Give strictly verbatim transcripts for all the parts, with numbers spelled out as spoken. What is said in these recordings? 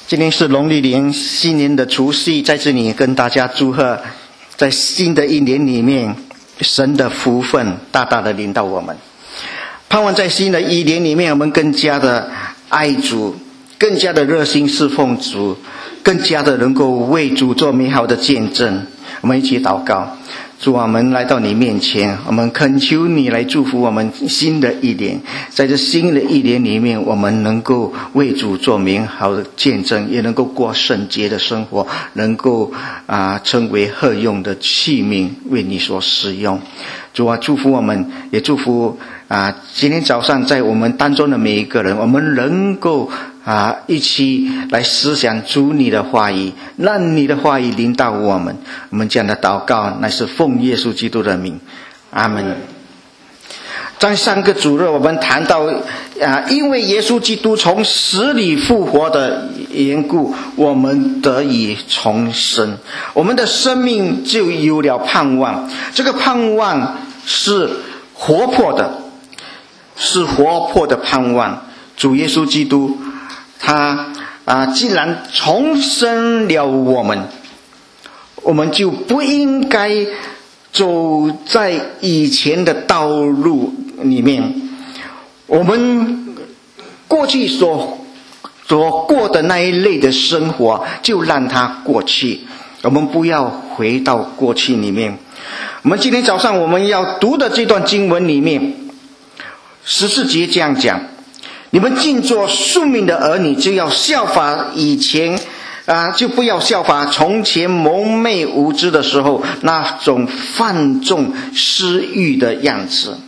今天是农历年新年的除夕，在这里跟大家祝贺，在新的一年里面，神的福分大大的临到我们。盼望在新的一年里面，我们更加的爱主，更加的热心侍奉主，更加的能够为主做美好的见证。我们一起祷告。主啊，我们来到你面前，我们恳求你来祝福我们新的一年。在这新的一年里面，我们能够为主做美好的见证，也能够过圣洁的生活，能够啊成为合用的器皿，为你所使用。主啊，祝福我们，也祝福啊今天早上在我们当中的每一个人，我们能够啊，一起来思想主你的话语，让你的话语临到我们。我们这样的祷告，乃是奉耶稣基督的名，阿门。在上个主日，我们谈到啊，因为耶稣基督从死里复活的缘故，我们得以重生，我们的生命就有了盼望。这个盼望是活泼的，是活泼的盼望。主耶稣基督他啊，既然重生了我们，我们就不应该走在以前的道路里面。我们过去所所过的那一类的生活，就让它过去。我们不要回到过去里面。我们今天早上我们要读的这段经文里面，十四节这样讲：你们尽做顺命的儿女，就要效法以前啊，就不要效法从前蒙昧无知的时候那种放纵私欲的样子。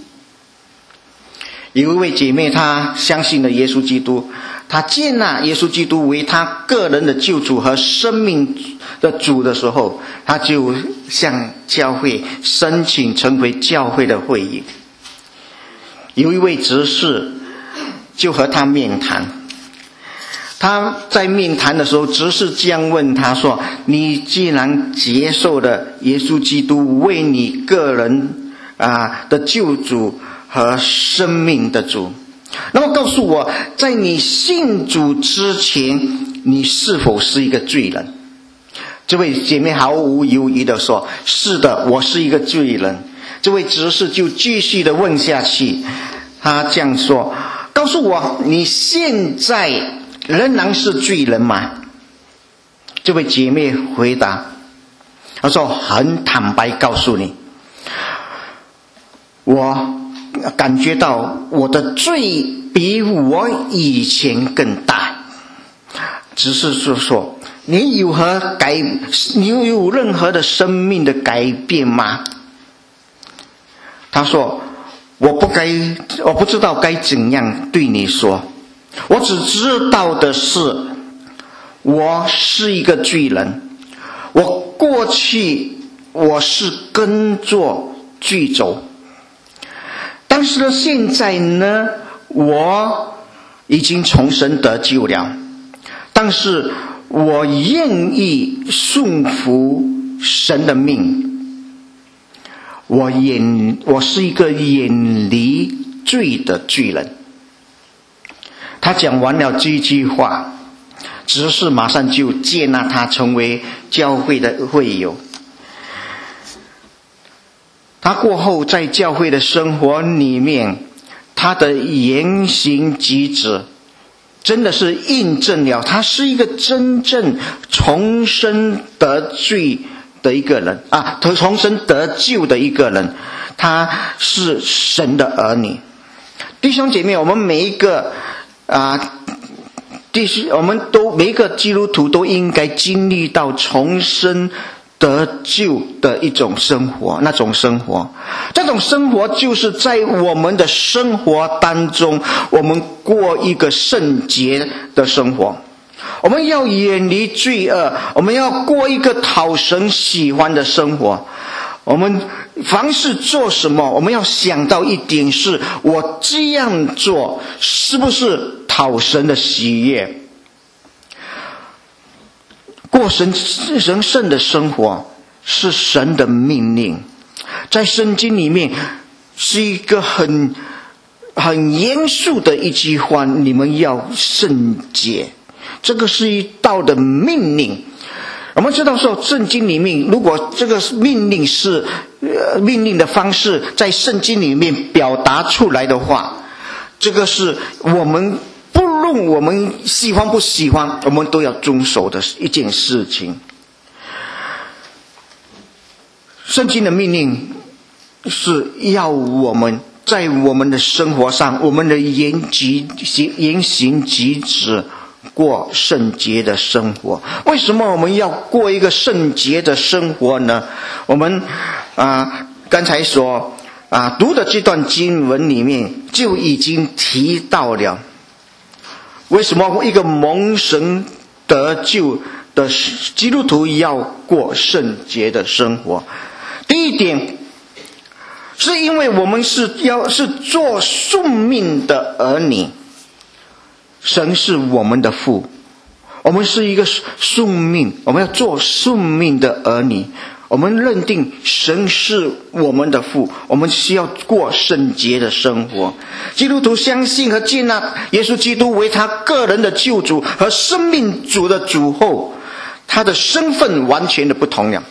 有一位姐妹，她相信了耶稣基督，她接纳耶稣基督为她个人的救主和生命的主的时候，她就向教会申请成为教会的会员。有一位执事就和他面谈，他在面谈的时候，执事这样问他说：你既然接受了耶稣基督为你个人啊的救主和生命的主，那么告诉我，在你信主之前，你是否是一个罪人？这位姐妹毫无犹豫地说：是的，我是一个罪人。这位执事就继续地问下去，他这样说：告诉我，你现在仍然是罪人吗？这位姐妹回答，她说：很坦白告诉你，我感觉到我的罪比我以前更大。只是说说你有何改，你有任何的生命的改变吗？他说：我不该，我不知道该怎样对你说。我只知道的是，我是一个罪人。我过去我是跟着罪走，但是呢，现在呢，我已经重生得救了。但是我愿意顺服神的命。我远，我是一个远离罪的罪人。他讲完了这句话，执事马上就接纳他成为教会的会友。他过后在教会的生活里面，他的言行举止真的是印证了他是一个真正重生得罪的一个人啊，重生得救的一个人，他是神的儿女。弟兄姐妹，我们每一个啊，弟兄，我们都每一个基督徒都应该经历到重生得救的一种生活，那种生活，这种生活就是在我们的生活当中，我们过一个圣洁的生活。我们要远离罪恶，我们要过一个讨神喜欢的生活。我们凡是做什么，我们要想到一点是，我这样做是不是讨神的喜悦？过神神圣的生活是神的命令，在圣经里面是一个很很严肃的一句话：你们要圣洁。 这个是一道的命令。我们知道说圣经里面，如果这个命令是、呃、命令的方式在圣经里面表达出来的话，这个是我们不论我们喜欢不喜欢，我们都要遵守的一件事情。圣经的命令是要我们在我们的生活上，我们的言及言行举止过圣洁的生活。为什么我们要过一个圣洁的生活呢？我们啊刚才所啊读的这段经文里面就已经提到了，为什么一个蒙神得救的基督徒要过圣洁的生活。第一点，是因为我们是要是做顺命的儿女，神是我们的父，我们是一个顺命，我们要做顺命的儿女。我们认定神是我们的父，我们需要过圣洁的生活。基督徒相信和接纳耶稣基督为他个人的救主和生命主的主后，他的身份完全的不同了。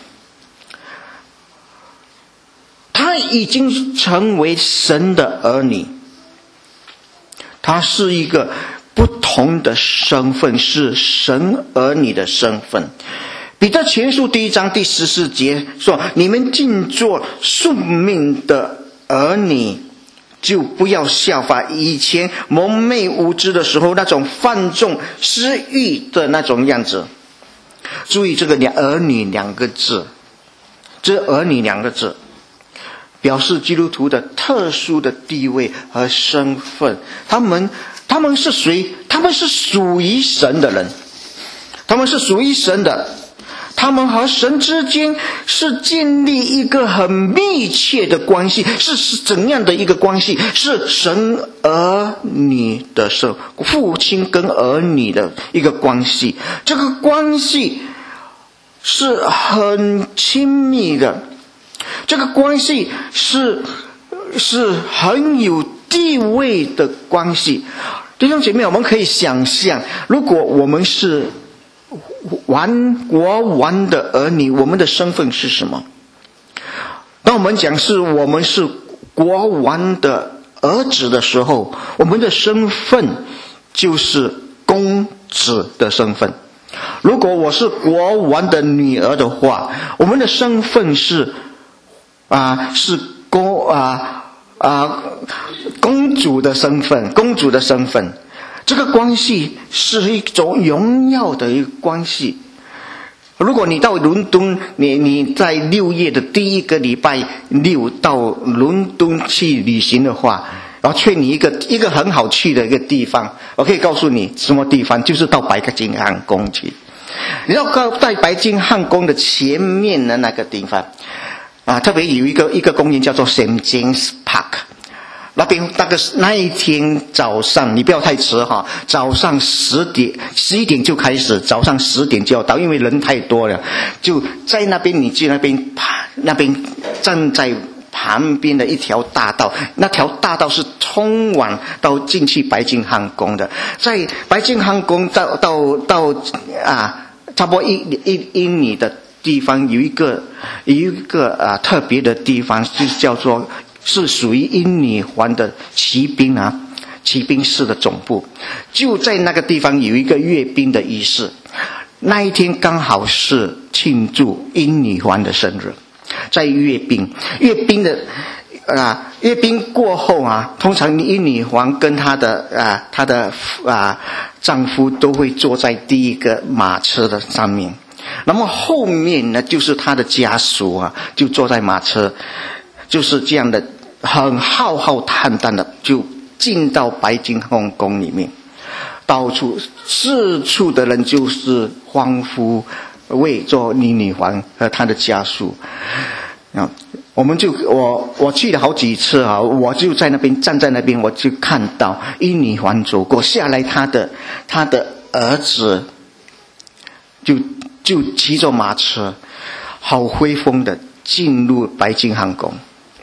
他已经成为神的儿女，他是一个不同的身份，是神儿女的身份。彼得前书第一章第十四节说，你们尽做顺命的儿女，就不要效法以前蒙昧无知的时候那种放纵私欲的那种样子。注意这个儿女两个字，这儿女两个字表示基督徒的特殊的地位和身份。他们他们是谁？他们是属于神的人，他们是属于神的，他们和神之间是建立一个很密切的关系。是怎样的一个关系？是神儿女的生，父亲跟儿女的一个关系。这个关系是很亲密的，这个关系是是很有地位的关系。弟兄姐妹，我们可以想象，如果我们是王国王的儿女，我们的身份是什么？当我们讲是我们是国王的儿子的时候，我们的身份就是公子的身份。如果我是国王的女儿的话，我们的身份是啊是公啊啊公主的身份，公主的身份。这个关系是一种荣耀的一个关系。如果你到伦敦，你你在六月的第一个礼拜六到伦敦去旅行的话，然后劝你一个一个很好去的一个地方，我可以告诉你什么地方，就是到白金汉宫去。你要在白金汉宫的前面的那个地方啊，特别有一个一个公园叫做 Saint James Park。那边那个那一天早上，你不要太迟哈，早上十点十一点就开始，早上十点就要到，因为人太多了。就在那边，你去那边那边站在旁边的一条大道，那条大道是通往到进去白金汉宫的。在白金汉宫到到到啊，差不多一一英里的地方有一个有一个啊特别的地方，就是叫做。是属于英女皇的骑兵啊，骑兵室的总部就在那个地方有一个阅兵的仪式。那一天刚好是庆祝英女皇的生日，在阅兵，阅兵的啊，阅兵过后啊，通常英女皇跟她的啊她的啊丈夫都会坐在第一个马车的上面，那么后面呢就是她的家属啊，就坐在马车。就是这样的很浩浩荡荡的就进到白金汉宫里面，到处四处的人就是欢呼为做英女皇和她的家属啊。我们就我我去了好几次啊，我就在那边站在那边，我就看到英女皇走过下来，她的她的儿子就就骑着马车好威风的进入白金汉宫。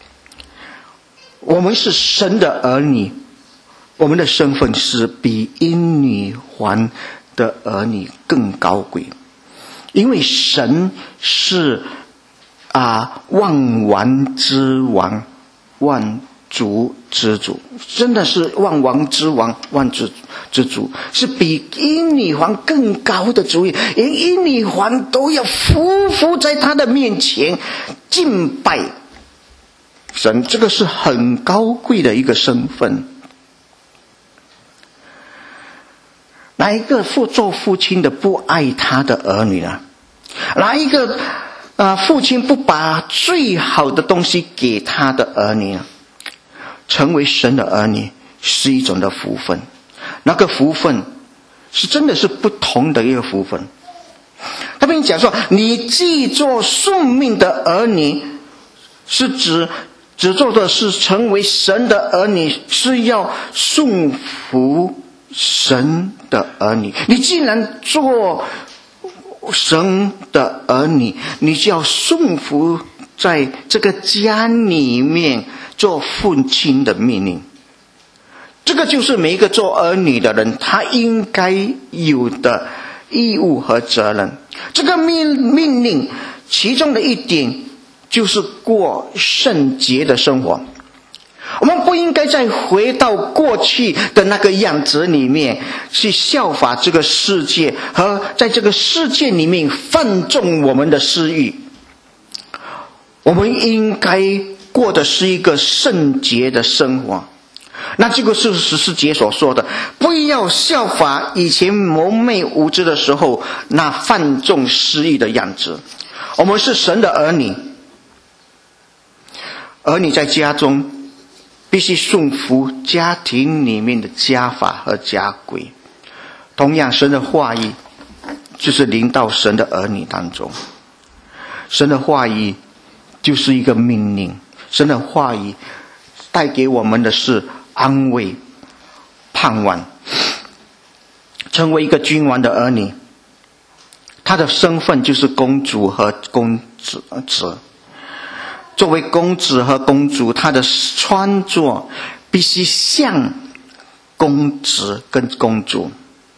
我们是神的儿女，我们的身份是比英女皇的儿女更高贵，因为神是啊万王之王，万主之主，真的是万王之王，万主之主，是比英女皇更高的主意，连英女皇都要匍匐在他的面前敬拜神，这个是很高贵的一个身份。哪一个父做父亲的不爱他的儿女呢？哪一个啊、呃、父亲不把最好的东西给他的儿女呢？成为神的儿女是一种的福分，那个福分是真的是不同的一个福分。他跟你讲说，你既做顺命的儿女，是指只做的是成为神的儿女，是要顺服神的儿女。你既然做神的儿女，你就要顺服在这个家里面做父亲的命令。这个就是每一个做儿女的人他应该有的义务和责任。这个命命令其中的一点就是过圣洁的生活。我们不应该再回到过去的那个样子里面去效法这个世界，和在这个世界里面放纵我们的私欲。我们应该过的是一个圣洁的生活。那这个是十四节所说的，不要效法以前蒙昧无知的时候那放纵私欲的样子。我们是神的儿女，儿女在家中必须顺服家庭里面的家法和家规。同样，神的话语就是临到神的儿女当中。神的话语就是一个命令，神的话语带给我们的是安慰、盼望。成为一个君王的儿女，他的身份就是公主和公子。作为公子和公主，他的穿着必须像公子跟公主。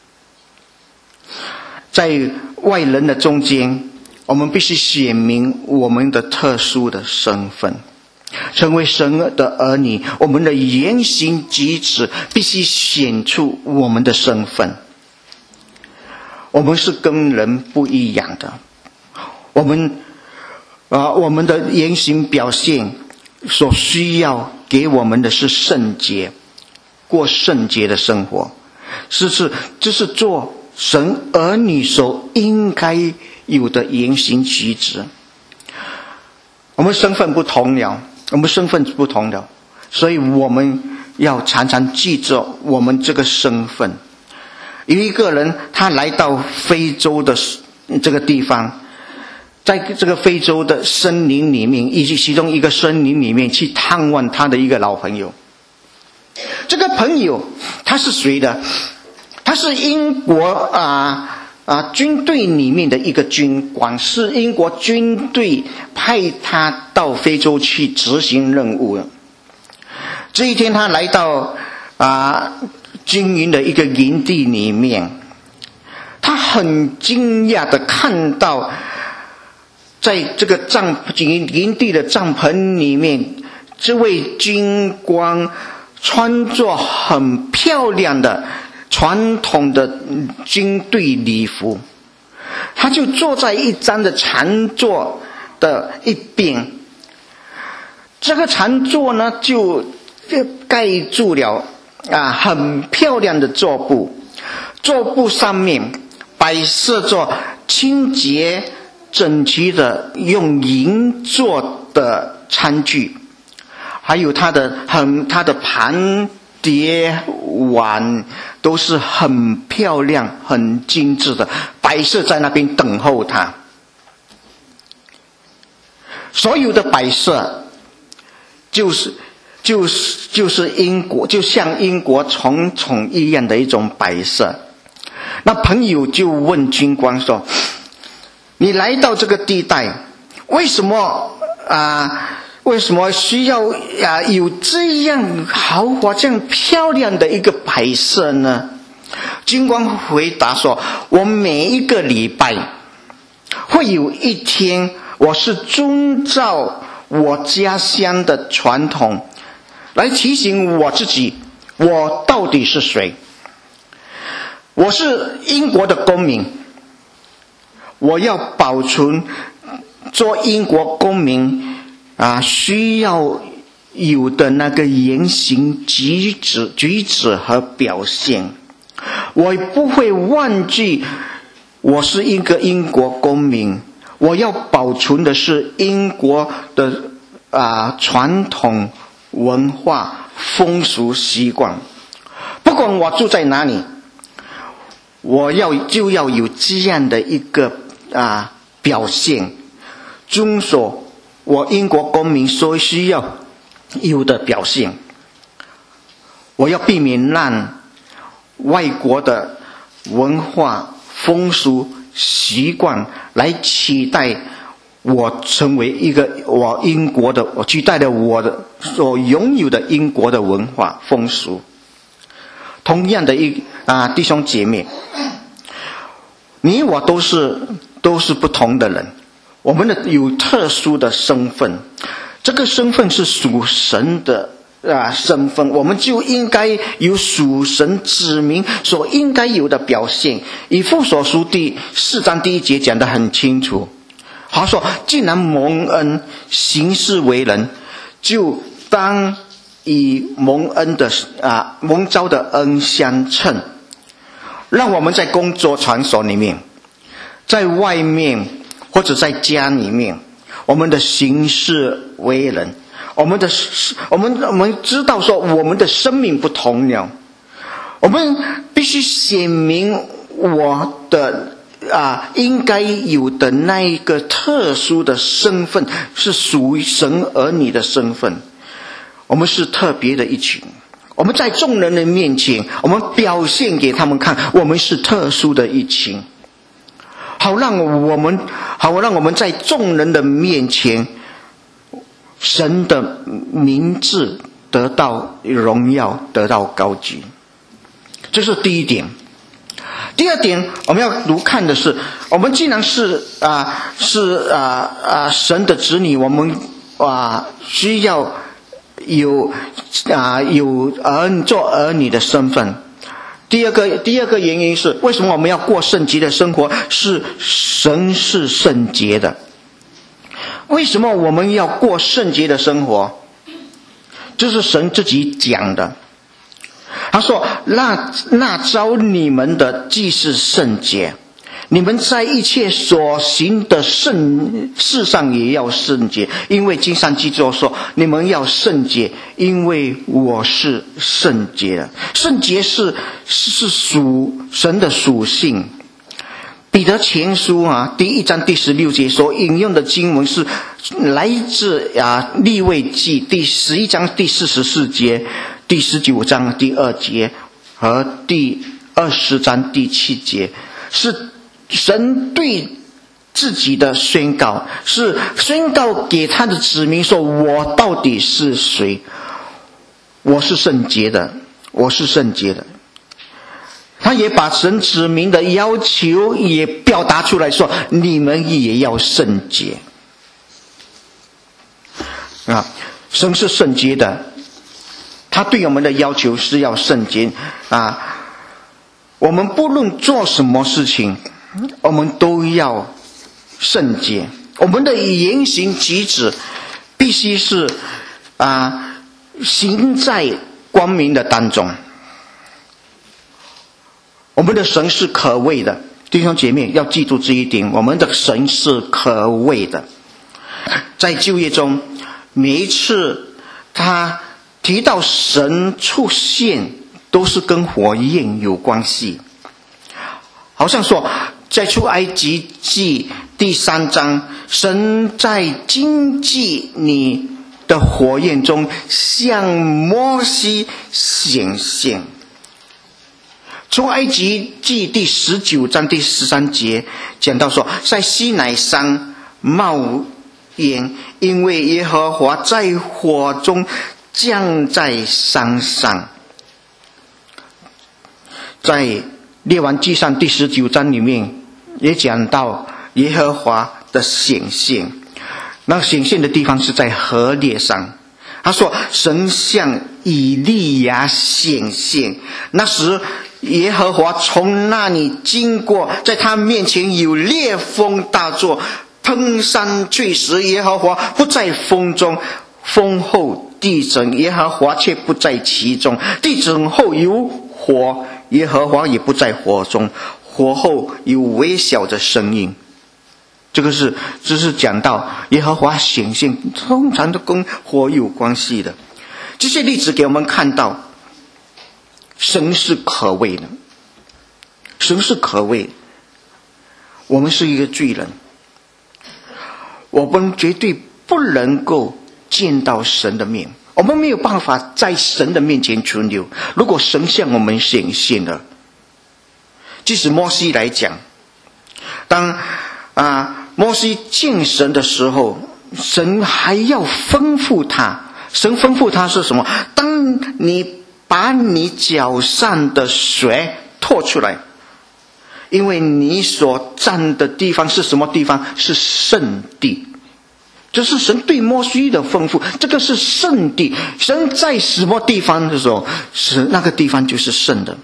在外人的中间，我们必须显明我们的特殊的身份。成为神的儿女，我们的言行举止必须显出我们的身份。我们是跟人不一样的，我们啊，我们的言行表现所需要给我们的是圣洁，过圣洁的生活，是是这是做神儿女所应该有的言行举止。我们身份不同了，我们身份不同了，所以我们要常常记着我们这个身份。有一个人他来到非洲的这个地方，在这个非洲的森林里面，以及其中一个森林里面去探望他的一个老朋友。这个朋友他是谁的？他是英国啊啊军队里面的一个军官，是英国军队派他到非洲去执行任务的。这一天他来到啊军营的一个营地里面，他很惊讶的看到在这个帐营营地的帐篷里面，这位军官穿着很漂亮的传统的军队礼服，他就坐在一张的长座的一边。这个长座呢，就盖住了啊很漂亮的桌布，桌布上面摆设着清洁整齐的用银做的餐具，还有他的很他的盘碟碗都是很漂亮很精致的，摆设在那边等候他。所有的摆设就是就是就是英国，就像英国传统一样的一种摆设。那朋友就问军官说，你来到这个地带，为什么啊为什么需要啊有这样豪华这样漂亮的一个摆设呢？ 金光回答说，我每一个礼拜会有一天，我是遵照我家乡的传统来提醒我自己，我到底是谁。我是英国的公民，我要保存做英国公民啊需要有的那个言行举止举止和表现。我不会忘记我是一个英国公民，我要保存的是英国的啊传统文化风俗习惯。不管我住在哪里，我要就要有这样的一个啊表现，遵守我英国公民所需要有的表现。我要避免让外国的文化风俗习惯来取代我成为一个我英国的，我取代了我的所拥有的英国的文化风俗。同样的一啊弟兄姐妹，你我都是都是不同的人，我们的有特殊的身份，这个身份是属神的啊身份，我们就应该有属神子民所应该有的表现。以弗所书第四章第一节讲得很清楚，他说既然蒙恩行事为人，就当以蒙恩的啊蒙召的恩相称。让我们在工作场所里面，在外面或者在家里面，我们的行事为人，我们的我们我们知道说我们的生命不同了，我们必须显明我的啊应该有的那一个特殊的身份，是属于神儿女的身份。我们是特别的一群，我们在众人的面前，我们表现给他们看，我们是特殊的一群，好让我们好让我们在众人的面前，神的名字得到荣耀，得到高举。这是第一点。第二点，我们要读看的是，我们既然是啊是啊啊神的子女，我们啊需要有啊有儿做儿女的身份。第二个第二个原因是，为什么我们要过圣洁的生活？是神是圣洁的。为什么我们要过圣洁的生活？这是神自己讲的。他说那那召你们的既是圣洁，你们在一切所行的圣事上也要圣洁，因为经上记着说，你们要圣洁，因为我是圣洁的。圣洁是是属神的属性。彼得前书啊第一章第十六节所引用的经文是来自啊利未记第十一章第四十四节、第十九章第二节和第二十章第七节，是神对自己的宣告，是宣告给他的子民说，我到底是谁？我是圣洁的，我是圣洁的。他也把神子民的要求也表达出来说，你们也要圣洁啊！神是圣洁的，他对我们的要求是要圣洁啊！我们不论做什么事情，我们都要圣洁。我们的言行举止必须是啊，行在光明的当中。我们的神是可畏的，弟兄姐妹要记住这一点，我们的神是可畏的。在旧约中，每一次他提到神出现，都是跟火焰有关系。好像说在出埃及记第三章，神在荆棘你的火焰中向摩西显现。出埃及记第十九章第十三节讲到说，在西乃山冒烟，因为耶和华在火中降在山上。在列王纪上第十九章里面也讲到耶和华的显现，那显现的地方是在河烈上。他说神向以利亚显现，那时耶和华从那里经过，在他面前有烈风大作，喷山坠石，耶和华不在风中，风后地震，耶和华却不在其中，地震后有火，耶和华也不在火中，火后有微小的声音。这个是这是讲到耶和华显现，通常都跟火有关系的。这些例子给我们看到神是可畏的，神是可畏。我们是一个罪人，我们绝对不能够见到神的面，我们没有办法在神的面前存留。如果神向我们显现了，即使摩西来讲，当啊摩西见神的时候，神还要吩咐他，神吩咐他是什么？当你把你脚上的血吐出来，因为你所站的地方是什么地方？是圣地。这是神对摩西的吩咐，这个是圣地。神在什么地方的时候，是那个地方就是圣的。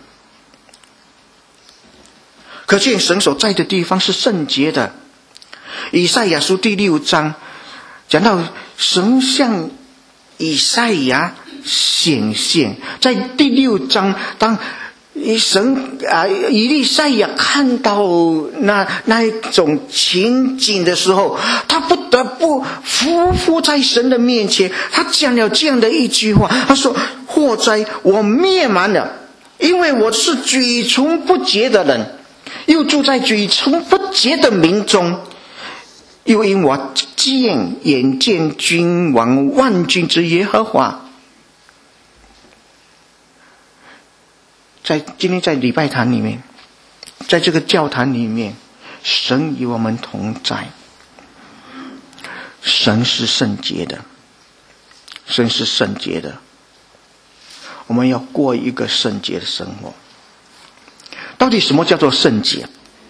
可见神所在的地方是圣洁的。以赛亚书第六章讲到神向以赛亚显现，在第六章，当神啊以利赛亚看到那那一种情景的时候，他不得不匍匐在神的面前。他讲了这样的一句话，他说：祸哉，我灭蛮了，因为我是嘴唇不洁的人，又住在嘴唇不洁的民中，又因我见眼见君王万军之耶和华。在今天在礼拜堂里面，在这个教堂里面，神与我们同在。神是圣洁的，神是圣洁的，我们要过一个圣洁的生活。到底什么叫做圣洁？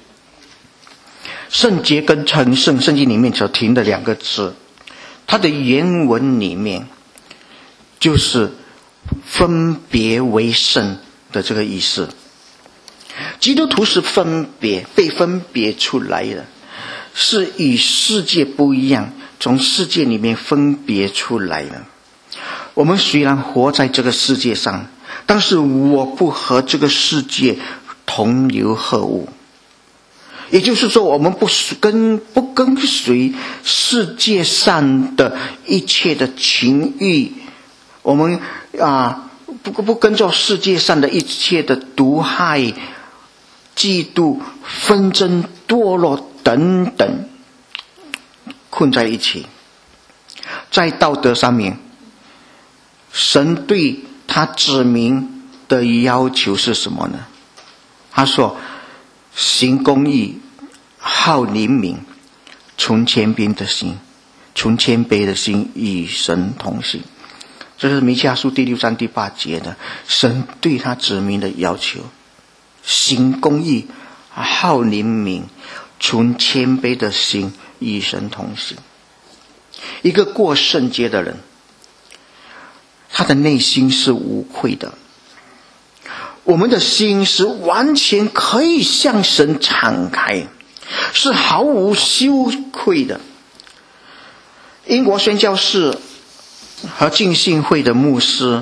圣洁跟成圣，圣经里面所提的两个字，它的原文里面就是分别为圣的这个意思。基督徒是分别，被分别出来的，是与世界不一样，从世界里面分别出来的。我们虽然活在这个世界上，但是我不和这个世界同流合污。也就是说，我们不跟不跟随世界上的一切的情欲，我们啊不不跟着世界上的一切的毒害、嫉妒、纷争、堕落等等困在一起。在道德上面，神对他子民的要求是什么呢？他说：行公义，好怜悯，存谦卑的心，存谦卑的心与神同行。这是弥迦书第六章第八节的神对他子民的要求：行公义，好怜悯，存谦卑的心与神同行。一个过圣洁的人，他的内心是无愧的。我们的心是完全可以向神敞开，是毫无羞愧的。英国宣教士和浸信会的牧师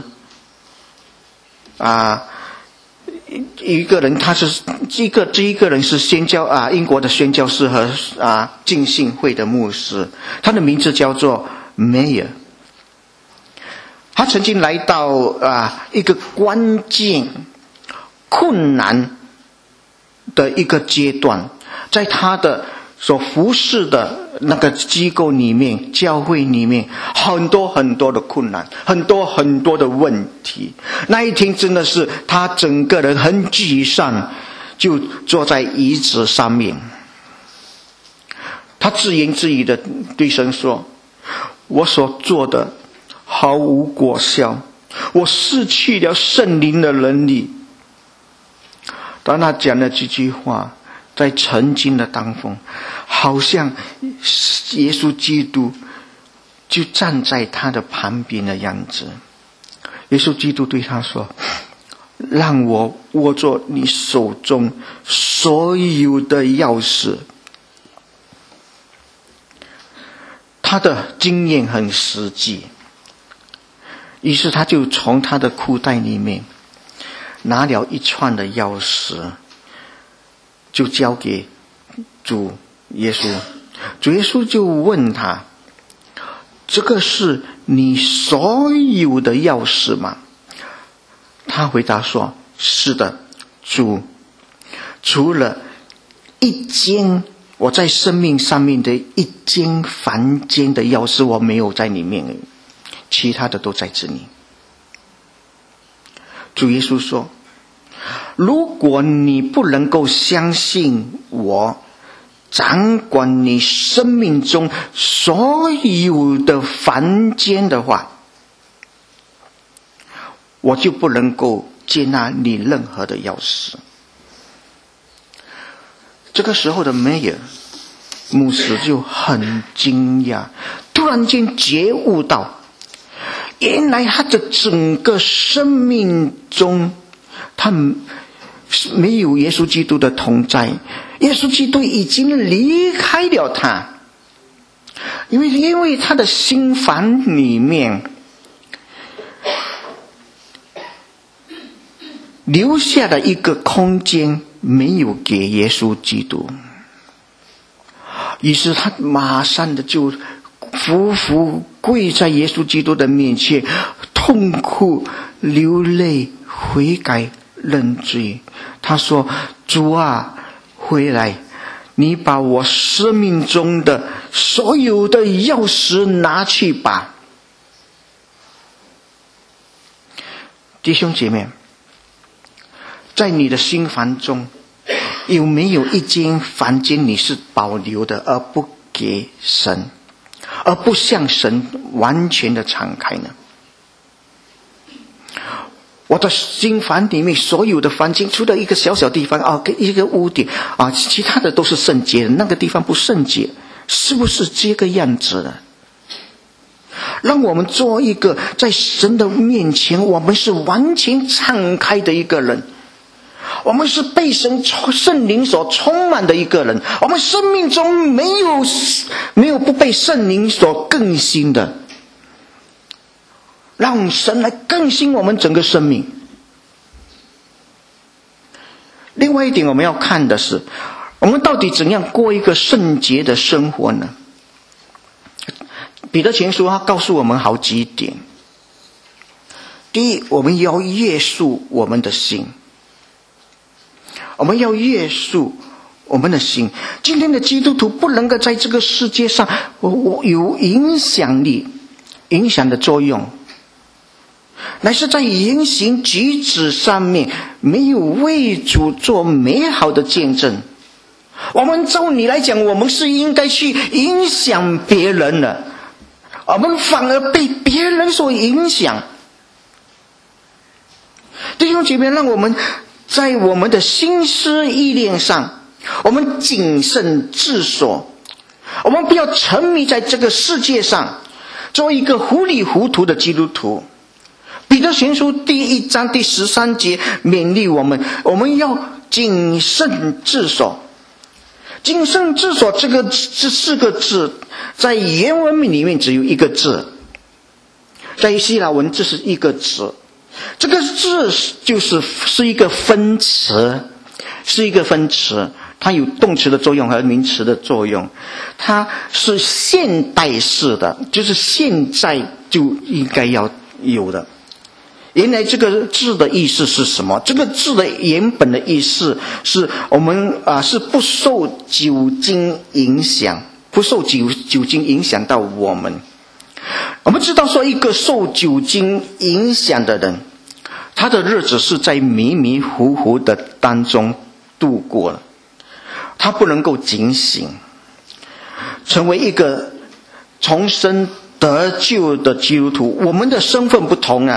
啊，一个人他是一个这一个人是宣教啊，英国的宣教士和啊浸信会的牧师，他的名字叫做 Mayer。他曾经来到啊一个关键困难的一个阶段，在他的所服侍的那个机构里面，教会里面，很多很多的困难，很多很多的问题。那一天真的是他整个人很沮丧，就坐在椅子上面，他自言自语的对神说：我所做的毫无果效，我失去了圣灵的能力。 当他讲了这句话，在曾经的当中，好像耶稣基督就站在他的旁边的样子。耶稣基督对他说，让我握着你手中所有的钥匙。他的经验很实际，于是他就从他的裤袋里面拿了一串的钥匙，就交给主耶稣。主耶稣就问他，这个是你所有的钥匙吗？他回答说，是的，主，除了一间我在生命上面的一间房间的钥匙我没有在里面，其他的都在这里。主耶稣说，如果你不能够相信我掌管你生命中所有的房间的话，我就不能够接纳你任何的钥匙。这个时候的梅尔牧师就很惊讶，突然间觉悟到，原来他的整个生命中，他没有耶稣基督的同在，耶稣基督已经离开了他，因为因为他的心房里面留下了一个空间，没有给耶稣基督。于是他马上的就匍匐跪在耶稣基督的面前，痛哭流泪悔改认罪。他说，主啊，回来，你把我生命中的所有的钥匙拿去吧。弟兄姐妹，在你的心房中，有没有一间房间你是保留的，而不给神，而不向神完全的敞开呢？我的心房里面所有的房间，除了一个小小地方啊，一个屋顶啊，其他的都是圣洁的，那个地方不圣洁，是不是这个样子的？让我们做一个在神的面前，我们是完全敞开的一个人。我们是被神圣灵所充满的一个人，我们生命中没有没有不被圣灵所更新的，让神来更新我们整个生命。另外一点我们要看的是，我们到底怎样过一个圣洁的生活呢？彼得前书他告诉我们好几点。第一，我们要约束我们的心，我们要约束我们的心。今天的基督徒不能够在这个世界上有影响力、影响的作用，乃是在言行举止上面没有为主做美好的见证。我们照理来讲，我们是应该去影响别人的，我们反而被别人所影响。弟兄姐妹，让我们在我们的心思意念上，我们谨慎自守，我们不要沉迷在这个世界上，做一个糊里糊涂的基督徒。彼得前书第一章第十三节勉励我们，我们要谨慎自守。谨慎自守这个这四个字，在原文里面只有一个字，在希腊文这是一个字。这个字就是是一个分词，是一个分词，它有动词的作用和名词的作用，它是现代式的，就是现在就应该要有的。原来这个字的意思是什么？这个字的原本的意思是我们啊是不受酒精影响，不受酒酒精影响到我们。我们知道说，一个受酒精影响的人，他的日子是在迷迷糊糊的当中度过了，他不能够警醒，成为一个重生得救的基督徒。我们的身份不同啊，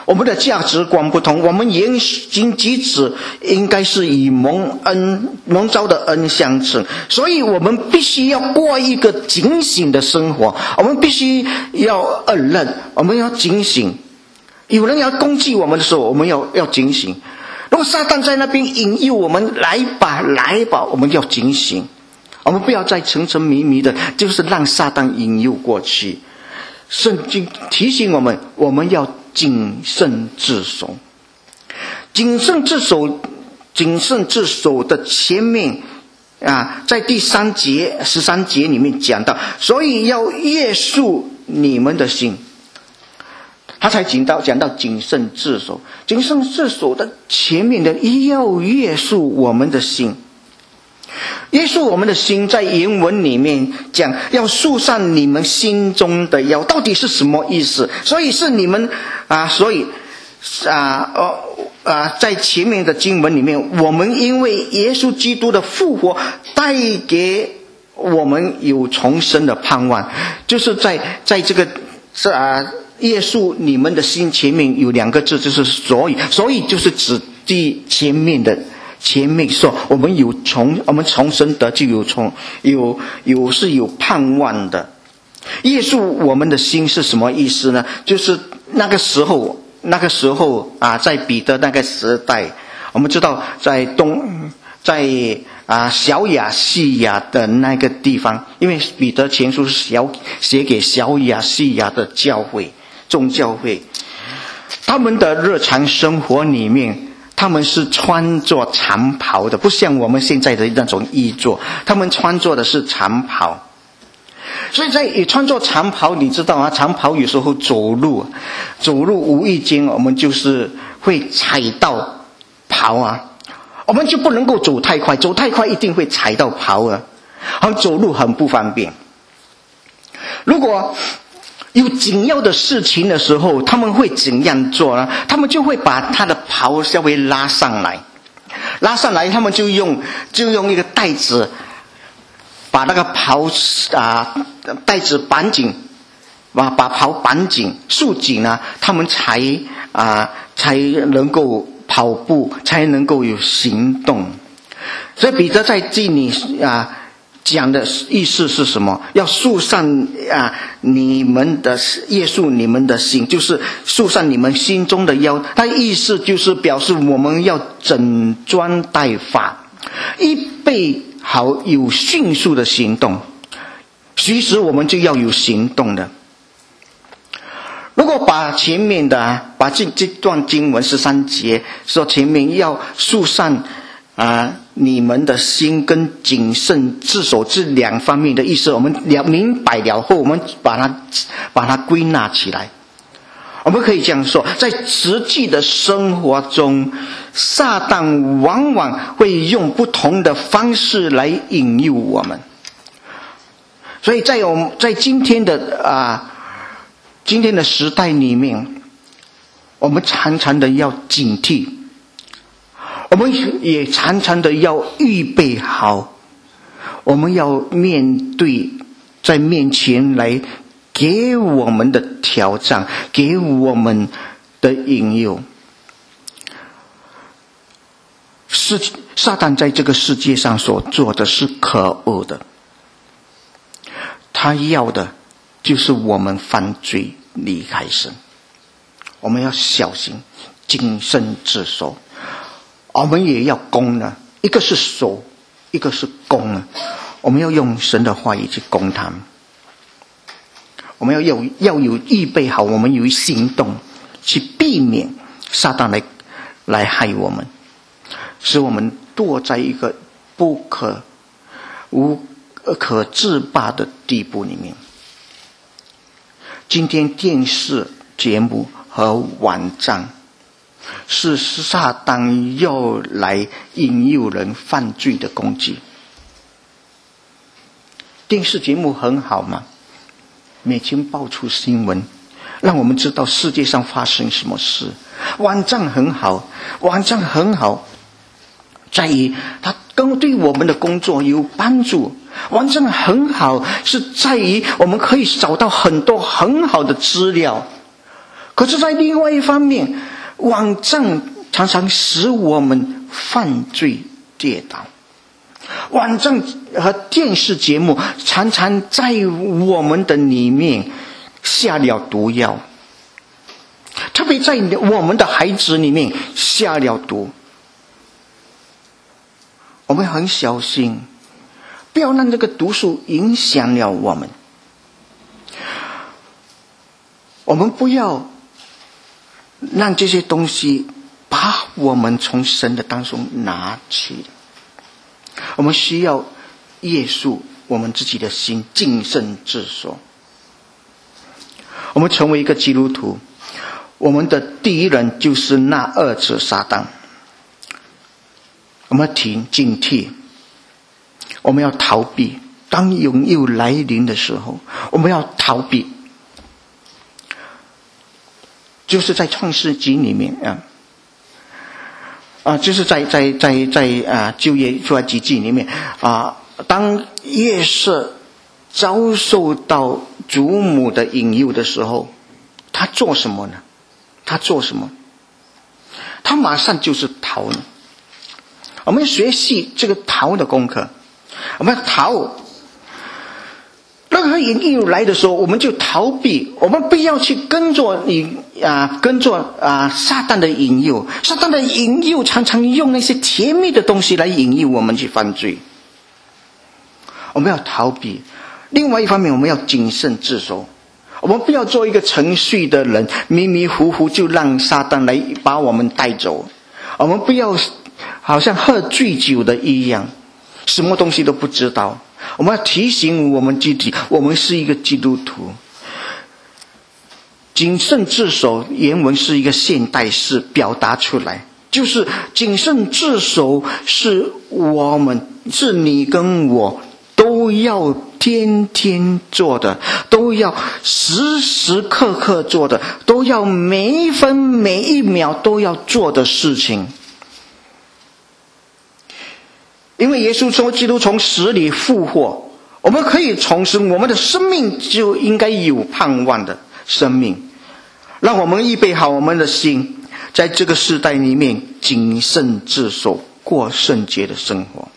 我们的价值观不同，我们言行举止应该是以蒙恩蒙召的恩相称，所以我们必须要过一个警醒的生活，我们必须要耳认，我们要警醒。有人要攻击我们的时候，我们要要警醒。如果撒旦在那边引诱我们，来吧来吧，我们要警醒，我们不要再沉沉迷迷的，就是让撒旦引诱过去。圣经提醒我们，我们要谨慎自守。谨慎自守，谨慎自守的前面啊，在第三节十三节里面讲到，所以要约束你们的心。他才讲到讲到谨慎自守，谨慎自守的前面的要约束我们的心。约束我们的心，在原文里面讲要束上你们心中的腰，到底是什么意思？所以是你们啊，所以啊呃啊，在前面的经文里面，我们因为耶稣基督的复活，带给我们有重生的盼望，就是在在这个是啊约束你们的心前面有两个字，就是所以，所以就是指第前面的。前面说我们有重我们重生得就有重有有是有盼望的。约束我们的心是什么意思呢？就是那个时候那个时候啊，在彼得那个时代，我们知道在东在啊小亚细亚的那个地方，因为彼得前书是小写给小亚细亚的教会众教会，他们的日常生活里面，他们是穿着长袍的，不像我们现在的那种衣着，他们穿着的是长袍。所以在穿着长袍，你知道啊，长袍有时候走路走路无意间我们就是会踩到袍啊，我们就不能够走太快，走太快一定会踩到袍啊，而走路很不方便。如果有紧要的事情的时候，他们会怎样做呢？他们就会把他的袍稍微拉上来，拉上来，他们就用就用一个带子把那个袍啊带子绑紧，把把袍绑紧束紧啊，他们才啊才能够跑步，才能够有行动。所以彼得在这里啊讲的意思是什么？要束上啊你们的约束你们的心，就是束上你们心中的腰。它意思就是表示我们要整装待发，预备好有迅速的行动。随时我们就要有行动的。如果把前面的把这这段经文十三节说前面要束上啊你们的心跟谨慎自守这两方面的意思，我们了明白了后，我们把它把它归纳起来。我们可以这样说，在实际的生活中，撒旦往往会用不同的方式来引诱我们。所以在我们在今天的啊今天的时代里面，我们常常的要警惕，我们也常常的要预备好，我们要面对在面前来给我们的挑战，给我们的引诱。是撒旦在这个世界上所做的是可恶的，他要的就是我们犯罪离开神。我们要小心谨慎自守，我们也要攻呢，一个是守，一个是攻呢。我们要用神的话语去攻他们，我们要有要有预备好，我们有行动去避免撒旦来来害我们，使我们堕在一个不可无可自拔的地步里面。今天电视节目和网站是撒旦要来引诱人犯罪的工具。电视节目很好吗？每天爆出新闻，让我们知道世界上发生什么事。网站很好，网站很好，在于它跟对我们的工作有帮助。网站很好，是在于我们可以找到很多很好的资料， 可是在另外一方面，网站常常使我们犯罪跌倒。网站和电视节目常常在我们的里面下了毒药，特别在我们的孩子里面下了毒。我们很小心，不要让这个毒素影响了我们。我们不要让这些东西把我们从神的当中拿去。我们需要约束我们自己的心，谨慎自守。我们成为一个基督徒，我们的敌人就是那恶者撒旦。我们要挺警惕，我们要逃避。当荣耀来临的时候，我们要逃避。就是在创世纪里面啊，啊，就是在在在在啊旧约出埃及记里面啊，当约瑟遭受到祖母的引诱的时候，他做什么呢？他做什么？他马上就是逃呢。我们学习这个逃的功课，我们要逃。任何引诱来的时候，我们就逃避，我们不要去跟着你啊，跟着啊撒旦的引诱。撒旦的引诱常常用那些甜蜜的东西来引诱我们去犯罪。我们要逃避。另外一方面，我们要谨慎自守。我们不要做一个程序的人，迷迷糊糊就让撒旦来把我们带走。我们不要好像喝醉酒的一样，什么东西都不知道。我们要提醒我们自己，我们是一个基督徒。谨慎自守原文是一个现代式表达出来，就是谨慎自守是我们，是你跟我都要天天做的，都要时时刻刻做的，都要每一分每一秒都要做的事情。因为耶稣说基督从死里复活，我们可以重生，我们的生命就应该有盼望的生命。让我们预备好我们的心，在这个时代里面谨慎自守，过圣洁的生活。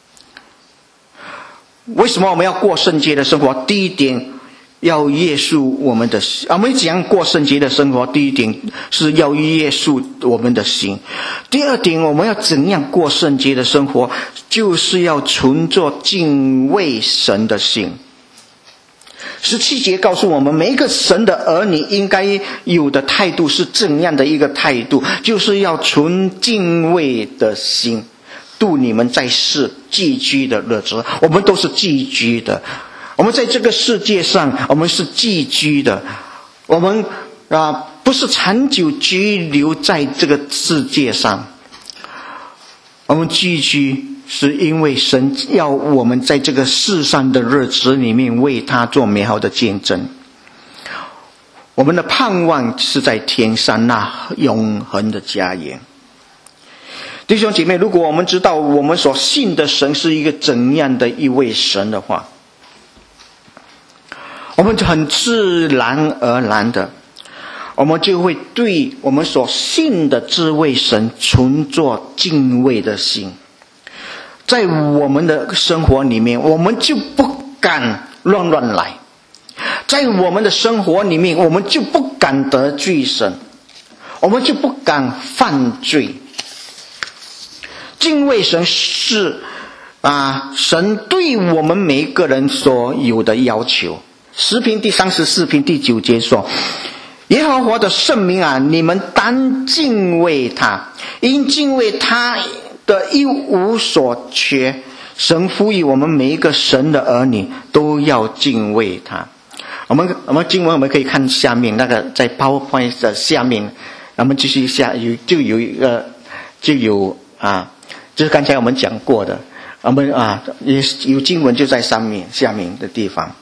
为什么我们要过圣洁的生活？第一点，要约束我们的心。我们讲过圣洁的生活，第一点是要约束我们的心。第二点，我们要怎样过圣洁的生活？就是要存着敬畏神的心。十七节告诉我们，每一个神的儿女应该有的态度是怎样的一个态度？就是要存敬畏的心，度你们在世寄居的日子。我们都是寄居的，我们在这个世界上，我们是寄居的，我们啊不是长久居留在这个世界上，我们寄居是因为神要我们在这个世上的日子里面为他做美好的见证。我们的盼望是在天上那永恒的家园。弟兄姐妹，如果我们知道我们所信的神是一个怎样的一位神的话，我们就很自然而然的，我们就会对我们所信的这位神存着敬畏的心。在我们的生活里面，我们就不敢乱乱来。在我们的生活里面，我们就不敢得罪神，我们就不敢犯罪。敬畏神是啊，神对我们每一个人所有的要求。诗篇第三十四篇第九节说：耶和华的圣名啊，你们当敬畏他，因敬畏他的一无所缺。神赋予我们每一个神的儿女都要敬畏他。我们我们经文我们可以看下面那个在 PowerPoint 的下面，我们继续下有就有一个就有啊，就是刚才我们讲过的，我们啊也有经文就在上面下面的地方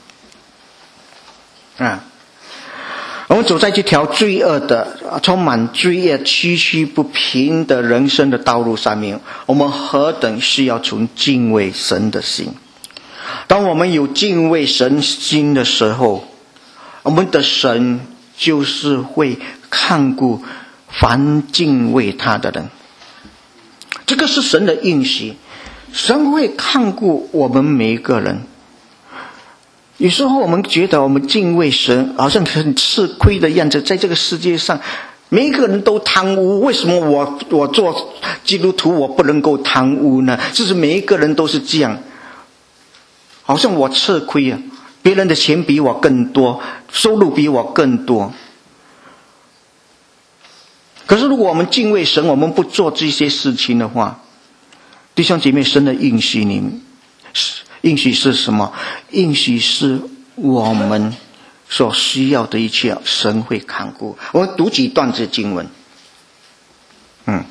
啊。我们走在这条罪恶的、充满罪恶、崎岖不平的人生的道路上面，我们何等需要存敬畏神的心。当我们有敬畏神心的时候，我们的神就是会看顾凡敬畏他的人。这个是神的应许，神会看顾我们每一个人。有时候我们觉得我们敬畏神好像很吃亏的样子，在这个世界上每一个人都贪污，为什么我我做基督徒我不能够贪污呢？就是每一个人都是这样，好像我吃亏啊，别人的钱比我更多，收入比我更多。可是如果我们敬畏神，我们不做这些事情的话，弟兄姐妹，神的应许你应许是什么？应许是我们所需要的一切，神会看顾。我们读几段这经文。嗯，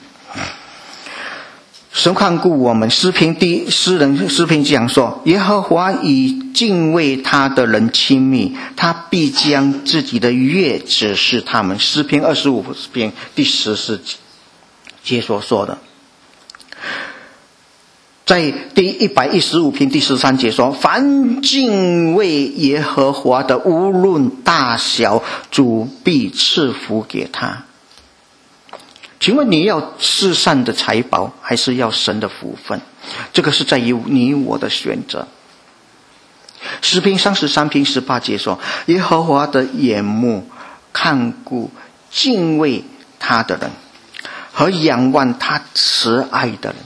神看顾我们。诗篇第诗人诗篇讲说，耶和华与敬畏他的人亲密，他必将自己的约指示他们。诗篇二十五篇第十四节所说的。在第一百一十五篇第十三节说，凡敬畏耶和华的，无论大小，主必赐福给他。请问你要世上的财宝，还是要神的福分？这个是在于你我的选择。诗篇三十三篇十八节说，耶和华的眼目看顾敬畏他的人，和仰望他慈爱的人。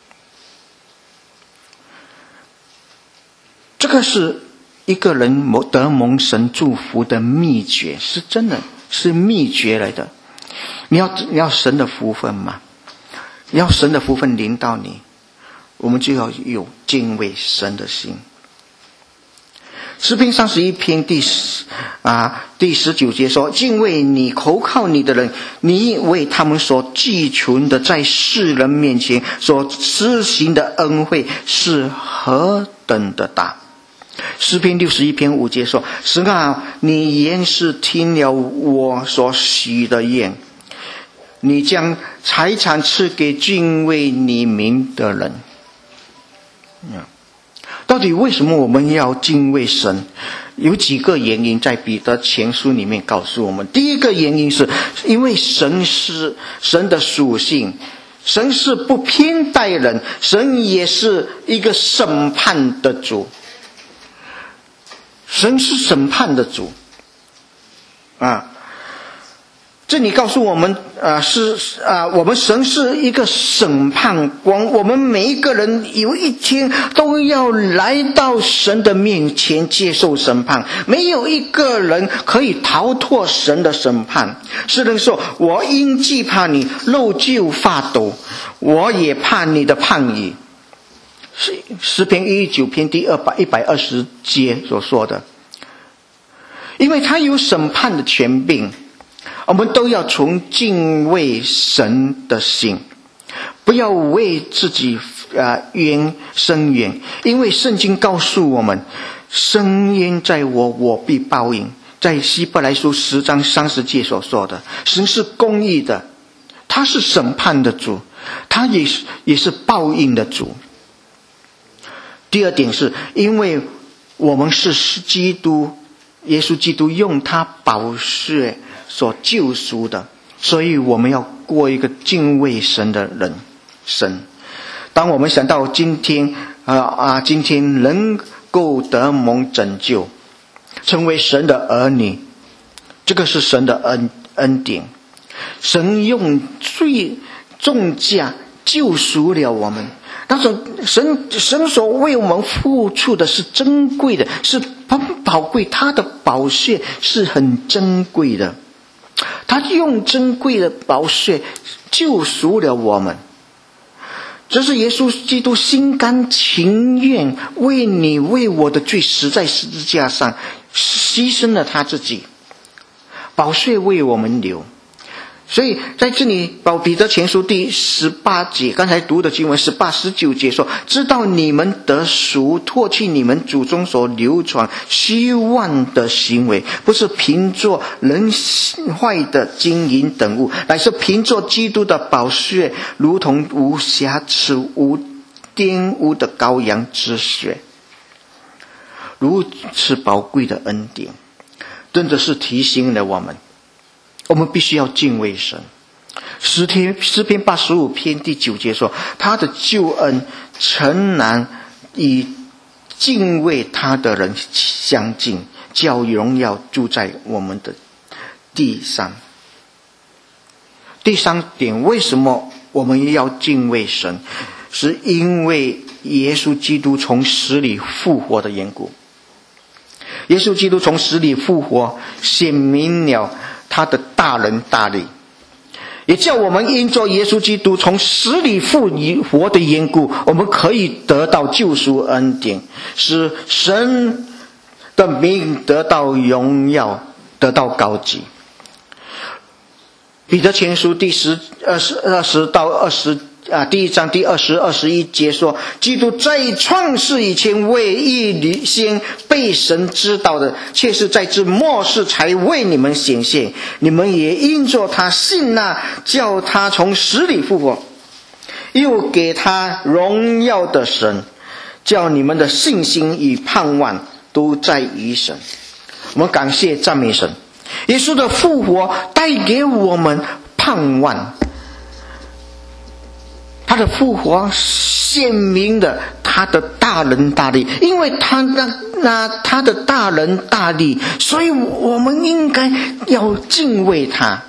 这个是一个人得蒙神祝福的秘诀，是真的，是秘诀来的。你要你要神的福分吗？你要神的福分临到你，我们就要有敬畏神的心。诗篇三十一篇第十啊第十九节说，敬畏你投靠你的人，你为他们所寄存的，在世人面前所施行的恩惠是何等的大。诗篇六十一篇五节说，神啊，你原是听了我所许的愿，你将财产赐给敬畏你名的人。到底为什么我们要敬畏神？有几个原因在彼得前书里面告诉我们。第一个原因是因为神是神的属性，神是不偏待人，神也是一个审判的主。神是审判的主啊！这里告诉我们啊，是啊，我们神是一个审判官，我们每一个人有一天都要来到神的面前接受审判，没有一个人可以逃脱神的审判。诗人说，我因惧怕你，肉就发抖，我也怕你的判语。诗篇一十九篇第二百一百二十节所说的，因为他有审判的权柄，我们都要从敬畏神的心，不要为自己啊冤伸冤，因为圣经告诉我们，伸冤在我，我必报应。在希伯来书十章三十节所说的，神是公义的，他是审判的主，他也是也是报应的主。第二点是因为我们是基督耶稣基督用他宝血所救赎的，所以我们要过一个敬畏神的人生。当我们想到今天啊啊，今天能够得蒙拯救，成为神的儿女，这个是神的恩恩典。神用最重价救赎了我们。但是神神所为我们付出的是珍贵的，是很宝贵，他的宝血是很珍贵的，他用珍贵的宝血救赎了我们。这是耶稣基督心甘情愿为你为我的罪死在十字架上，牺牲了他自己，宝血为我们流。所以在这里彼得前书第十八节，刚才读的经文十八十九节说，知道你们得赎，脱去你们祖宗所流传虚妄的行为，不是凭着人坏的金银等物，乃是凭着基督的宝血，如同无瑕疵无玷污的羔羊之血。如此宝贵的恩典，真的是提醒了我们， 我们必须要敬畏神。诗篇诗篇八十五篇第九节说，他的救恩诚然与敬畏他的人相近，叫荣耀住在我们的地上。第三点，为什么我们要敬畏神？是因为耶稣基督从死里复活的缘故。耶稣基督从死里复活，显明了他的大能大力，也叫我们因着耶稣基督从死里复活的缘故，我们可以得到救赎恩典，使神的名得到荣耀，得到高级。彼得前书第十二十二十到二十啊，第一章第二十二十一节说，基督在创世以前为预先被神知道的，却是在这末世才为你们显现。你们也因着他信那叫他从死里复活，又给他荣耀的神，叫你们的信心与盼望都在于神。我们感谢赞美神，耶稣的复活带给我们盼望。他的复活显明了他的大能大力，因为他那那他的大能大力，所以我们应该要敬畏他。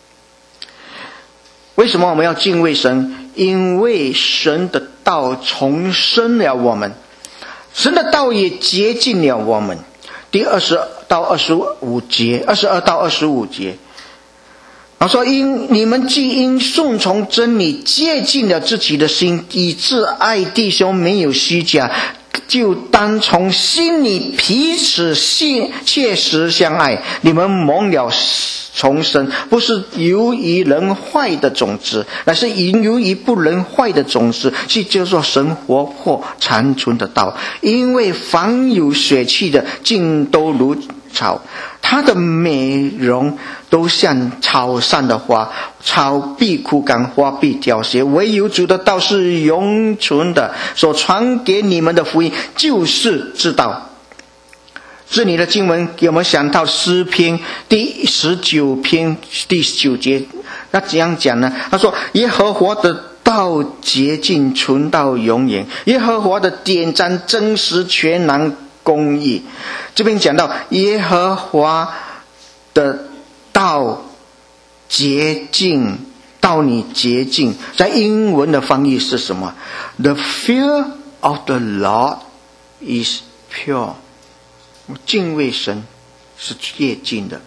为什么我们要敬畏神？因为神的道重生了我们，神的道也洁净了我们。第二十到二十五节，二十二到二十五节。他说，因你们既因顺从真理洁净了自己的心，以致爱弟兄没有虚假，就当从心里彼此切实相爱。你们蒙了重生，不是由于能坏的种子，乃是由于不能坏的种子，是叫做神活泼长存的道。因为凡有血气的，尽都如草，它的美容都像草上的花，草必枯干，花必凋谢，唯有主的道是永存的。所传给你们的福音就是知道。这里的经文给我们想到诗篇第十九篇第九节，那怎样讲呢？他说，耶和华的道洁净，存到永远，耶和华的典章真实，全然公义。这边讲到耶和华的道洁净，道你洁净，在英文的翻译是什么？ The fear of the Lord is pure。 敬畏神是洁净的。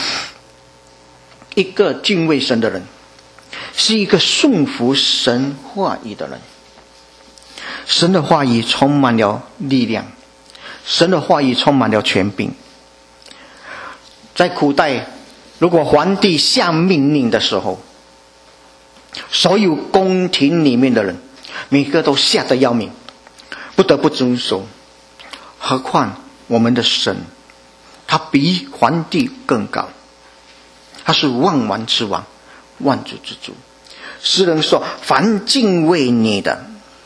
一个敬畏神的人，是一个顺服神话语的人。神的话语充满了力量，神的话语充满了权柄。在古代，如果皇帝下命令的时候，所有宫廷里面的人每个都吓得要命，不得不遵守。何况我们的神，他比皇帝更高，他是万王之王，万主之主。诗人说，凡敬畏你的，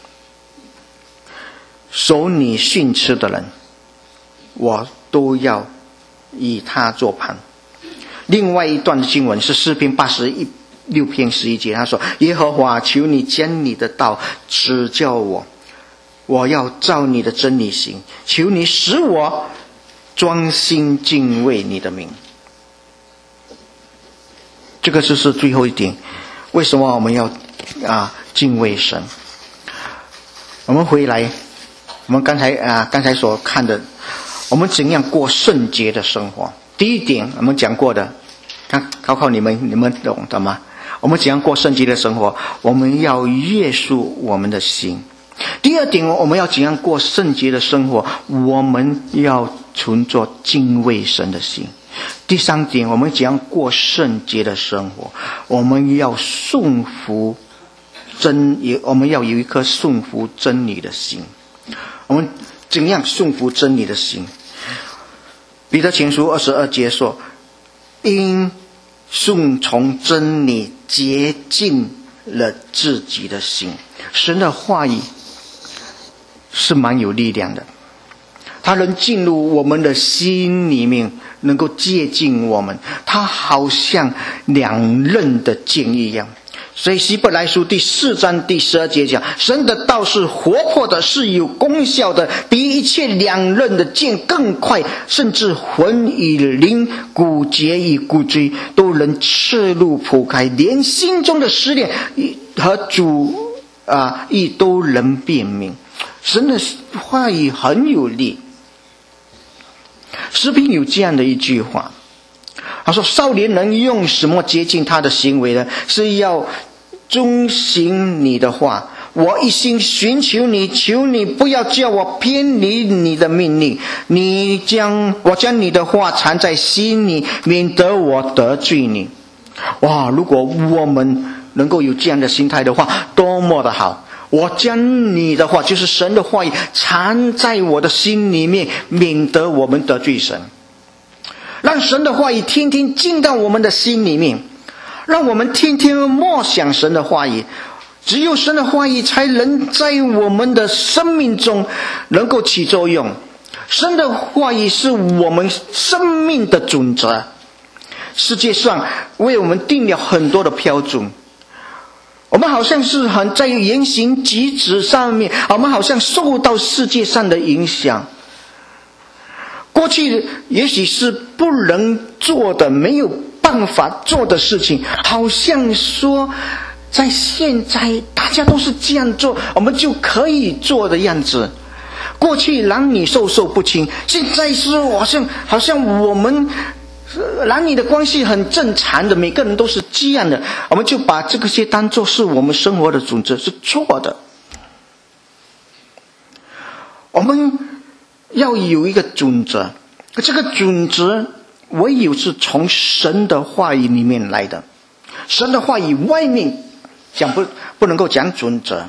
守你训斥的人，我都要以他作盘。另外一段经文是诗篇八十六篇十一节，他说，耶和华，求你将你的道指教我，我要照你的真理行，求你使我专心敬畏你的名。这个就是最后一点，为什么我们要啊敬畏神？我们回来，我们刚才啊刚才所看的，我们怎样过圣洁的生活？第一点我们讲过的，看考考你们，你们懂的吗？我们怎样过圣洁的生活？我们要约束我们的心。第二点，我们要怎样过圣洁的生活？我们要存着敬畏神的心。第三点，我们怎样过圣洁的生活？我们要顺服真，我们要有一颗顺服真理的心。我们怎样顺服真理的心？彼得前书二十二节说，因顺从真理洁净了自己的心。神的话语是蛮有力量的， 他能进入我们的心里面，能够接近我们，他好像两刃的剑一样。所以希伯来书第四章第十二节讲，神的道是活泼的，是有功效的，比一切两刃的剑更快，甚至魂与灵、骨节与骨髓都能刺入剖开，连心中的思念和主啊意都能辨明。神的话语很有力。诗篇有这样的一句话，他说：少年人用什么接近他的行为呢？是要遵行你的话。我一心寻求你，求你不要叫我偏离你的命令。你将我将你的话藏在心里，免得我得罪你。哇！如果我们能够有这样的心态的话，多么的好！我将你的话，就是神的话语，藏在我的心里面，免得我们得罪神。让神的话语天天进到我们的心里面，让我们天天默想神的话语。只有神的话语才能在我们的生命中能够起作用。神的话语是我们生命的准则。世界上为我们定了很多的标准，我们好像是很在言行举止上面，我们好像受到世界上的影响。过去也许是不能做的，没有办法做的事情，好像说在现在大家都是这样做，我们就可以做的样子。过去男女授受不亲，现在是好像好像我们男女的关系很正常的，每个人都是这样的，我们就把这些当作是我们生活的准则，是错的。我们要有一个准则，这个准则唯有是从神的话语里面来的。神的话语外面讲不不能够讲准则。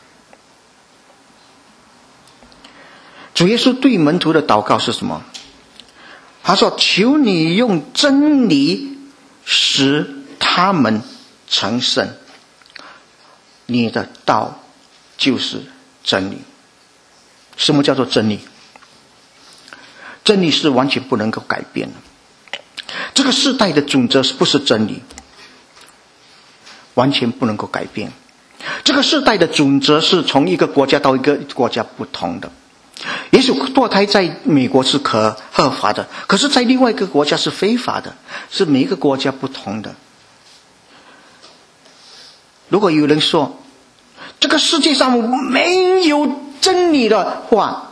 主耶稣对门徒的祷告是什么？他说：求你用真理使他们成圣，你的道就是真理。什么叫做真理？真理是完全不能够改变的。这个世代的准则是不是真理？完全不能够改变。这个世代的准则是从一个国家到一个国家不同的。也许堕胎在美国是可合法的，可是在另外一个国家是非法的，是每一个国家不同的。如果有人说这个世界上没有真理的话，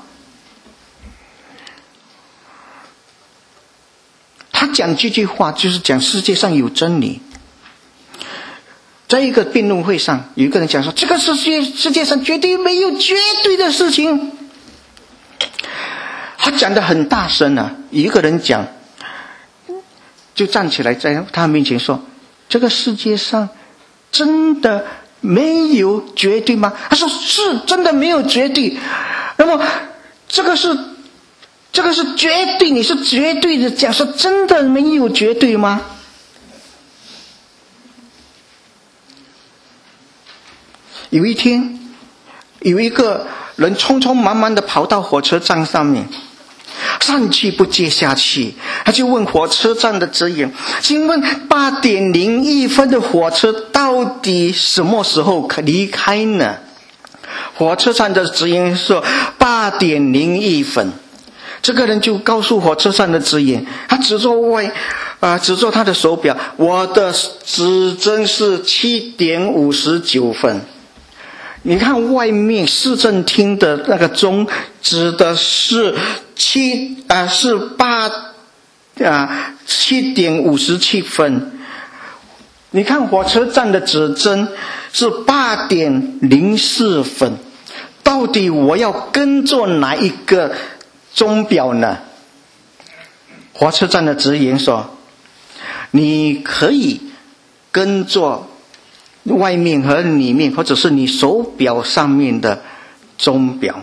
他讲这句话就是讲世界上有真理。在一个辩论会上，有一个人讲说，这个世界世界上绝对没有绝对的事情。他讲得很大声啊，一个人讲，就站起来在他面前说，这个世界上真的没有绝对吗？他说是真的没有绝对。那么这个是这个是绝对，你是绝对的讲说真的没有绝对吗？有一天有一个人匆匆忙忙地跑到火车站上面，上气不接下气，他就问火车站的职员，请问八点零一分的火车到底什么时候离开呢？火车站的职员说八点零一分。这个人就告诉火车站的职员，他指着外啊，指着他的手表，我的指针是七点五十九分。你看外面市政厅的那个钟指的是七啊是八啊七点五十七分。你看火车站的指针是八点零四分。到底我要跟着哪一个钟表呢？火车站的职员说，你可以跟着外面和里面，或者是你手表上面的钟表，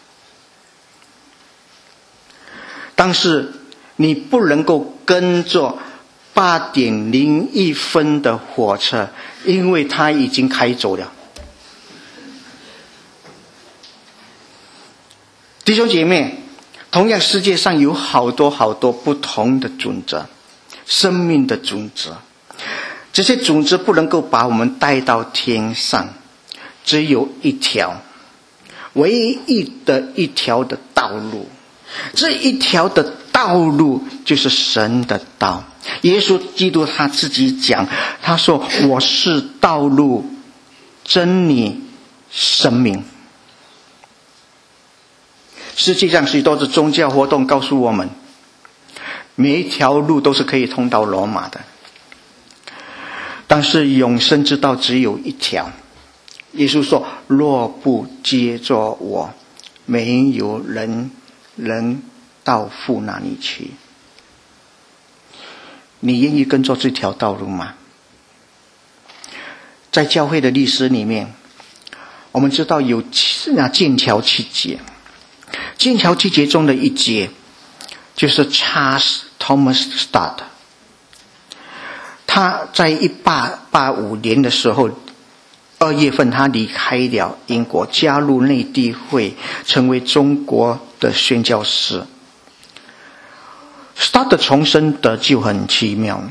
但是你不能够跟着八点零一分的火车，因为它已经开走了。弟兄姐妹， 同样世界上有好多好多不同的准则，生命的准则，这些准则不能够把我们带到天上，只有一条，唯一的一条的道路，这一条的道路就是神的道。耶稣基督他自己讲，他说我是道路真理生命。实际上许多的宗教活动告诉我们，每一条路都是可以通到罗马的，但是永生之道只有一条。耶稣说若不接着我，没有人能到父那里去。你愿意跟着这条道路吗？在教会的历史里面，我们知道有剑桥七节，剑桥七节中的一节就是 Charles Thomas Stott。 他在一八八五年的时候二月份，他离开了英国，加入内地会，成为中国的宣教师。Stott 的重生得救很奇妙，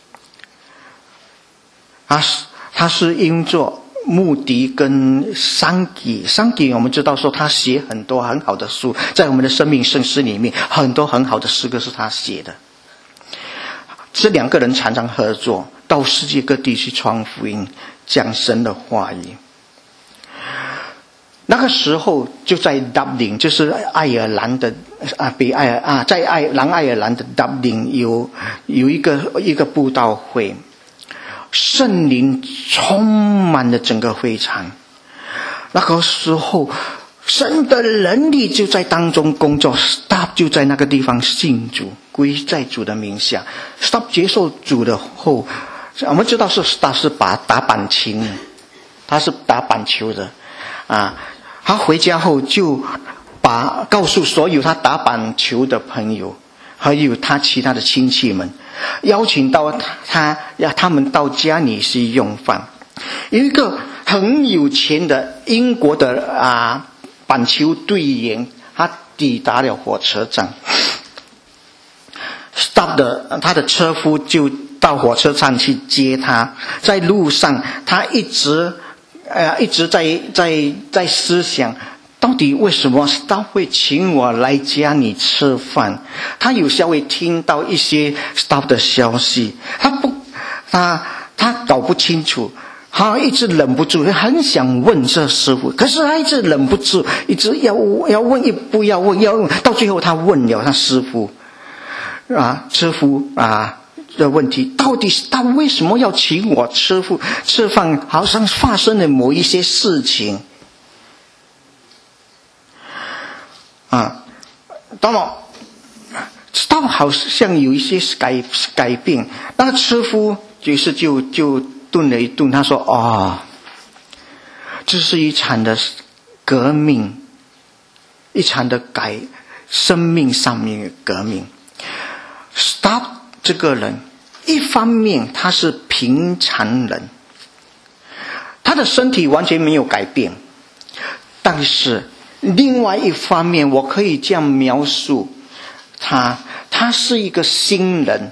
他是他是因着穆迪跟桑吉，桑吉我们知道说他写很多很好的书，在我们的生命圣诗里面，很多很好的诗歌是他写的。这两个人常常合作，到世界各地去传福音，讲神的话语。那个时候就在 Dublin， 就是爱尔兰的啊，北爱尔啊，在爱南爱尔兰的 Dublin 有有一个一个布道会，圣灵充满了整个会场。那个时候神的能力就在当中工作。 Stott 就在那个地方信主，归在主的名下。 Stott 接受主的后，我们知道是 Stott 是把打板琴，他是打板球的啊。他回家后就把告诉所有他打板球的朋友，还有他其他的亲戚们，邀请到他要他们到家里去用饭。有一个很有钱的英国的啊板球队员，他抵达了火车站。 Stott 的他的车夫就到火车站去接他，在路上他一直呃一直在在在思想，到底为什么 Stott 会请我来家里吃饭？他有稍微听到一些 Stott 的消息，他不他他搞不清楚，他一直忍不住，很想问这师傅，可是他一直忍不住，一直要要问，一不要问，要问，到最后他问了他师傅啊，师傅啊的问题，到底是他为什么要请我吃饭？吃饭好像发生了某一些事情啊。当然，他好像有一些改改变。那个师傅就是就就顿了一顿，他说：“哦，这是一场的革命，一场的改生命上面的革命。” Stott 这个人，一方面他是平常人，他的身体完全没有改变，但是另外一方面，我可以这样描述他，他是一个新人。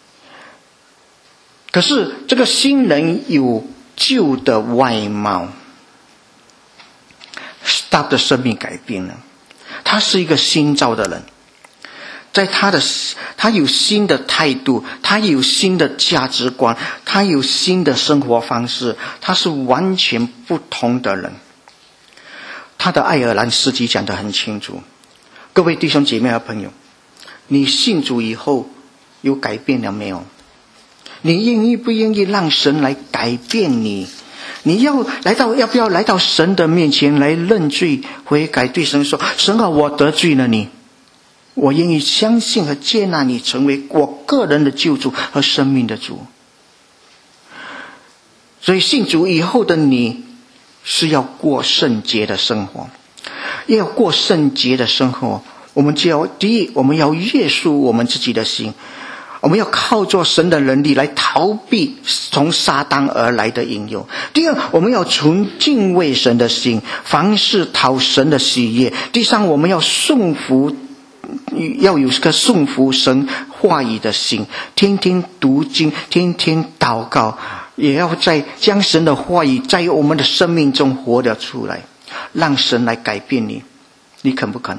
可是这个新人有旧的外貌。Stott 的生命改变了，他是一个新造的人。在他的他有新的态度，他有新的价值观，他有新的生活方式，他是完全不同的人。他的爱尔兰诗集讲得很清楚。各位弟兄姐妹和朋友，你信主以后有改变了没有？你愿意不愿意让神来改变你？你要来到要不要来到神的面前来认罪悔改，对神说：神啊，我得罪了你，我愿意相信和接纳你成为我个人的救主和生命的主。所以信主以后的你是要过圣洁的生活。要过圣洁的生活，我们就要第一，我们要约束我们自己的心，我们要靠着神的能力来逃避从撒旦而来的引诱。第二，我们要存敬畏神的心，凡事讨神的喜悦。第三，我们要顺服要有个顺服神话语的心，天天读经，天天祷告，也要在将神的话语在我们的生命中活了出来，让神来改变你。你肯不肯？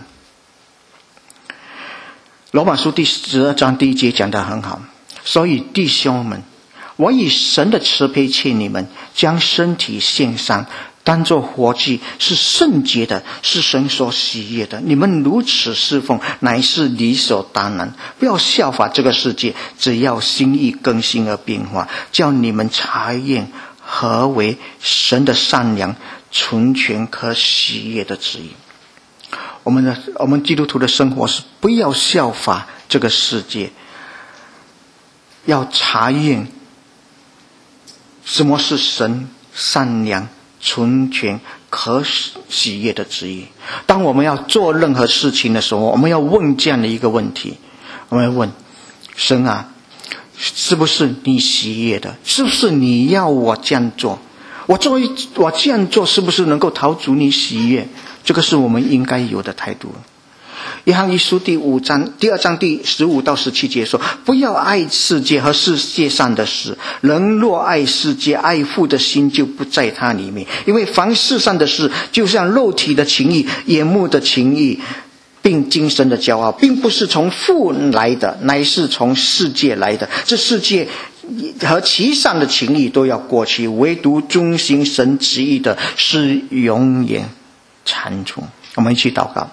罗马书第十二章第一节讲得很好，所以弟兄们，我以神的慈悲劝你们，将身体献上，当作活祭，是圣洁的，是神所喜悦的。你们如此侍奉，乃是理所当然。不要效法这个世界，只要心意更新而变化，叫你们察验何为神的善良、纯全、可喜悦的旨意。我们的我们基督徒的生活是不要效法这个世界，要察验什么是神善良、纯全、可喜悦的旨意。当我们要做任何事情的时候，我们要问这样的一个问题，我们要问神啊，是不是你喜悦的？是不是你要我这样做？我作为我这样做是不是能够讨主你喜悦？这个是我们应该有的态度。约翰一书第五章第二章第十五到十七节说，不要爱世界和世界上的事，人若爱世界，爱父的心就不在他里面。因为凡世上的事，就像肉体的情意、眼目的情意，并今生的骄傲，并不是从父来的，乃是从世界来的。这世界和其上的情意都要过去，唯独遵行神旨意的是永远长存。我们一起祷告。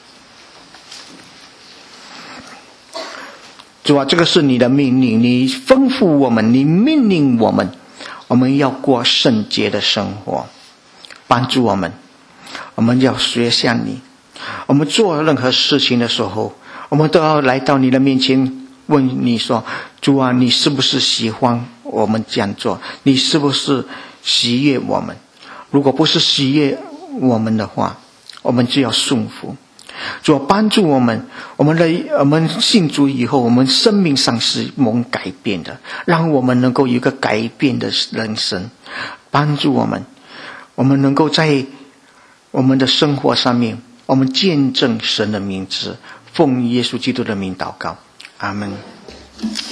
主啊，这个是你的命令，你吩咐我们，你命令我们，我们要过圣洁的生活，帮助我们，我们要学像你。我们做任何事情的时候，我们都要来到你的面前，问你说，主啊，你是不是喜欢我们这样做？你是不是喜悦我们？如果不是喜悦我们的话，我们就要顺服。主啊，帮助我们，我们的我们信主以后，我们生命上是蒙改变的，让我们能够有一个改变的人生。帮助我们，我们能够在我们的生活上面，我们见证神的名字。奉耶稣基督的名祷告，阿们。